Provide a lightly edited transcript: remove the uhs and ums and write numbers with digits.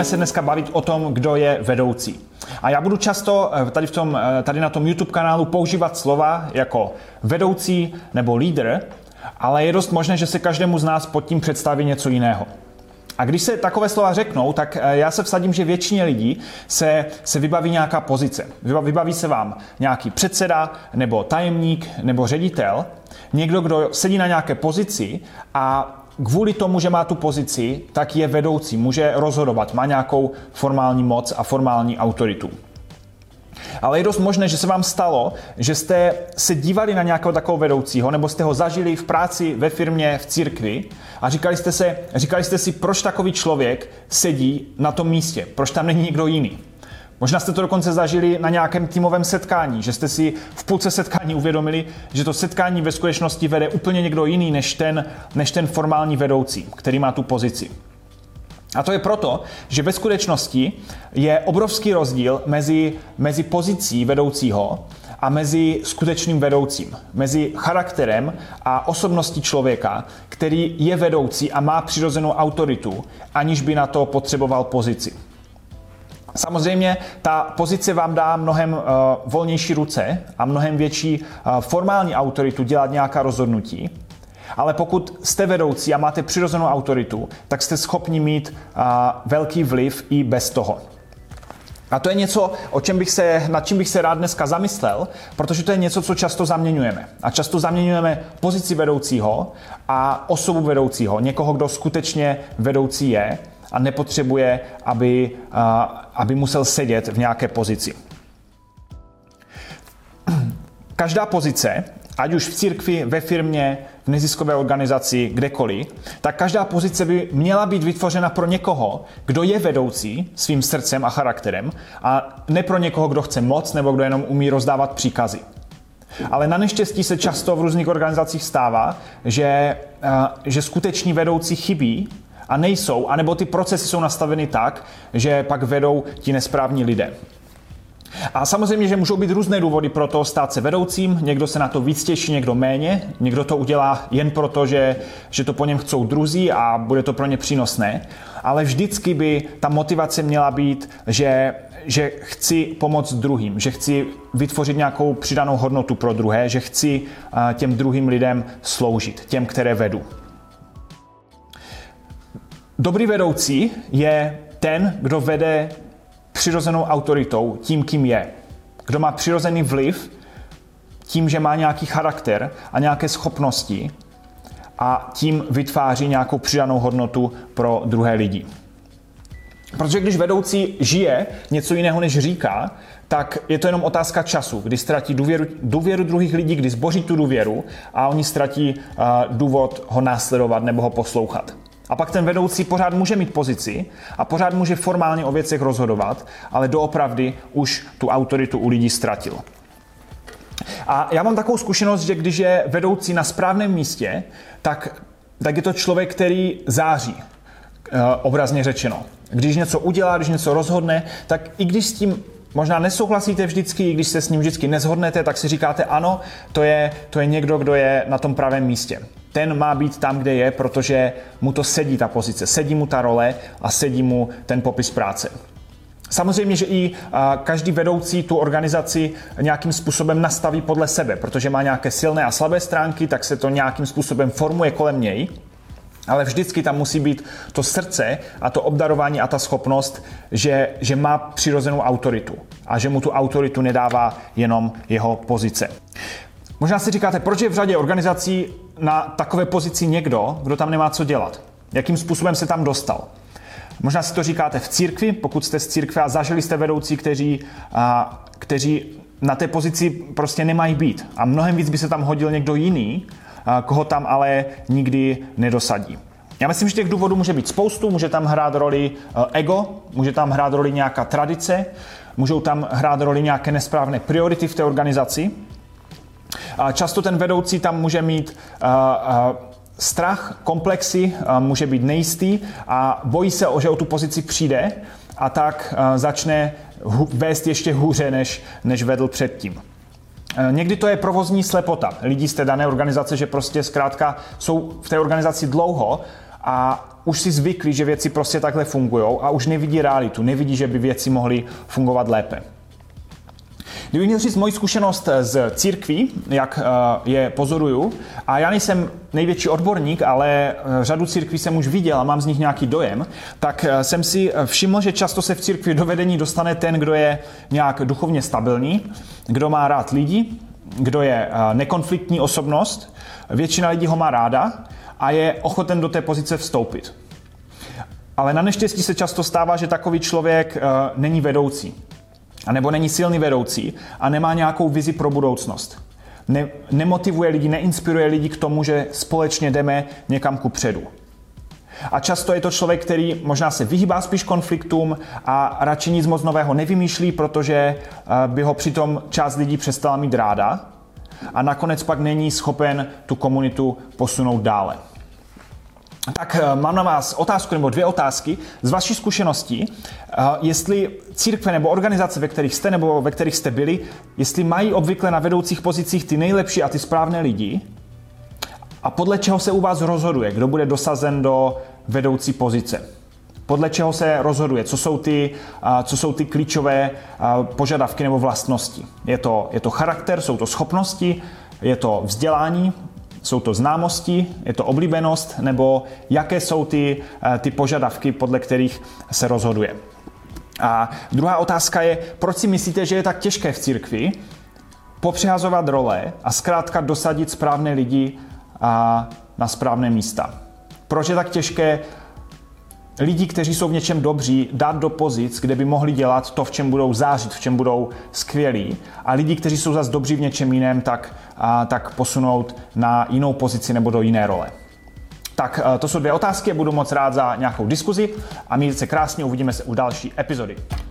se dneska bavit o tom, kdo je vedoucí. A já budu často tady na tom YouTube kanálu používat slova jako vedoucí nebo lídr, ale je dost možné, že se každému z nás pod tím představí něco jiného. A když se takové slova řeknou, tak já se vsadím, že většině lidí se vybaví nějaká pozice. Vybaví se vám nějaký předseda, nebo tajemník, nebo ředitel. Někdo, kdo sedí na nějaké pozici a kvůli tomu, že má tu pozici, tak je vedoucí, může rozhodovat, má nějakou formální moc a formální autoritu. Ale je dost možné, že se vám stalo, že jste se dívali na nějakého takového vedoucího, nebo jste ho zažili v práci, ve firmě, v církvi a říkali jste si, proč takový člověk sedí na tom místě, proč tam není někdo jiný. Možná jste to dokonce zažili na nějakém týmovém setkání, že jste si v půlce setkání uvědomili, že to setkání ve skutečnosti vede úplně někdo jiný než ten formální vedoucí, který má tu pozici. A to je proto, že ve skutečnosti je obrovský rozdíl mezi pozicí vedoucího a mezi skutečným vedoucím. Mezi charakterem a osobností člověka, který je vedoucí a má přirozenou autoritu, aniž by na to potřeboval pozici. Samozřejmě ta pozice vám dá mnohem volnější ruce a mnohem větší formální autoritu dělat nějaká rozhodnutí. Ale pokud jste vedoucí a máte přirozenou autoritu, tak jste schopni mít velký vliv i bez toho. A to je něco, nad čím bych se rád dneska zamyslel, protože to je něco, co často zaměňujeme. A často zaměňujeme pozici vedoucího a osobu vedoucího, někoho, kdo skutečně vedoucí je a nepotřebuje, aby musel sedět v nějaké pozici. Každá pozice, ať už v církvi, ve firmě, v neziskové organizaci, kdekoliv, tak každá pozice by měla být vytvořena pro někoho, kdo je vedoucí svým srdcem a charakterem a ne pro někoho, kdo chce moc nebo kdo jenom umí rozdávat příkazy. Ale na neštěstí se často v různých organizacích stává, že skuteční vedoucí chybí a nejsou, anebo ty procesy jsou nastaveny tak, že pak vedou ti nesprávní lidé. A samozřejmě, že můžou být různé důvody pro to stát se vedoucím. Někdo se na to víc těší, někdo méně. Někdo to udělá jen proto, že to po něm chcou druzí a bude to pro ně přínosné. Ale vždycky by ta motivace měla být, že chci pomoct druhým, že chci vytvořit nějakou přidanou hodnotu pro druhé, že chci těm druhým lidem sloužit, těm, které vedu. Dobrý vedoucí je ten, kdo vede přirozenou autoritou, tím, kým je. Kdo má přirozený vliv tím, že má nějaký charakter a nějaké schopnosti a tím vytváří nějakou přidanou hodnotu pro druhé lidi. Protože když vedoucí žije něco jiného, než říká, tak je to jenom otázka času, kdy ztratí důvěru druhých lidí, kdy zboří tu důvěru a oni ztratí důvod ho následovat nebo ho poslouchat. A pak ten vedoucí pořád může mít pozici a pořád může formálně o věcech rozhodovat, ale doopravdy už tu autoritu u lidí ztratil. A já mám takovou zkušenost, že když je vedoucí na správném místě, tak je to člověk, který září, obrazně řečeno. Když něco udělá, když něco rozhodne, tak i když s tím možná nesouhlasíte vždycky, i když se s ním vždycky nezhodnete, tak si říkáte ano, to je někdo, kdo je na tom pravém místě. Ten má být tam, kde je, protože mu to sedí ta pozice, sedí mu ta role a sedí mu ten popis práce. Samozřejmě, že i každý vedoucí tu organizaci nějakým způsobem nastaví podle sebe, protože má nějaké silné a slabé stránky, tak se to nějakým způsobem formuje kolem něj. Ale vždycky tam musí být to srdce a to obdarování a ta schopnost, že má přirozenou autoritu a že mu tu autoritu nedává jenom jeho pozice. Možná si říkáte, proč je v řadě organizací na takové pozici někdo, kdo tam nemá co dělat? Jakým způsobem se tam dostal? Možná si to říkáte v církvi, pokud jste z církve a zažili jste vedoucí, kteří na té pozici prostě nemají být. A mnohem víc by se tam hodil někdo jiný, koho tam ale nikdy nedosadí. Já myslím, že těch důvodů může být spoustu, může tam hrát roli ego, může tam hrát roli nějaká tradice, můžou tam hrát roli nějaké nesprávné priority v té organizaci. Často ten vedoucí tam může mít strach, komplexy, může být nejistý a bojí se, že o tu pozici přijde a tak začne vést ještě hůře, než vedl předtím. Někdy to je provozní slepota lidí z té dané organizace, že prostě zkrátka jsou v té organizaci dlouho a už si zvyklí, že věci prostě takhle fungují a už nevidí realitu, nevidí, že by věci mohly fungovat lépe. Kdybych měl říct moji zkušenost z církví, jak je pozoruju, a já nejsem největší odborník, ale řadu církví jsem už viděl a mám z nich nějaký dojem, tak jsem si všiml, že často se v církvi do vedení dostane ten, kdo je nějak duchovně stabilní, kdo má rád lidi, kdo je nekonfliktní osobnost, většina lidí ho má ráda a je ochoten do té pozice vstoupit. Ale na neštěstí se často stává, že takový člověk není vedoucí. A nebo není silný vedoucí a nemá nějakou vizi pro budoucnost. Nemotivuje lidi, neinspiruje lidi k tomu, že společně jdeme někam kupředu. A často je to člověk, který možná se vyhýbá spíš konfliktům a radši nic moc nového nevymýšlí, protože by ho přitom část lidí přestala mít ráda a nakonec pak není schopen tu komunitu posunout dále. Tak mám na vás otázku nebo dvě otázky z vaší zkušeností, jestli církve nebo organizace, ve kterých jste nebo ve kterých jste byli, jestli mají obvykle na vedoucích pozicích ty nejlepší a ty správné lidi a podle čeho se u vás rozhoduje, kdo bude dosazen do vedoucí pozice. Podle čeho se rozhoduje, co jsou ty klíčové požadavky nebo vlastnosti. Je to charakter, jsou to schopnosti, je to vzdělání, jsou to známosti, je to oblíbenost, nebo jaké jsou ty požadavky, podle kterých se rozhoduje. A druhá otázka je, proč si myslíte, že je tak těžké v církvi popřehazovat role a zkrátka dosadit správné lidi na správné místa? Proč je tak těžké lidi, kteří jsou v něčem dobří, dát do pozic, kde by mohli dělat to, v čem budou zářit, v čem budou skvělí, a lidi, kteří jsou zase dobří v něčem jiném, tak posunout na jinou pozici nebo do jiné role. Tak to jsou dvě otázky, budu moc rád za nějakou diskuzi a mějte se krásně, uvidíme se u další epizody.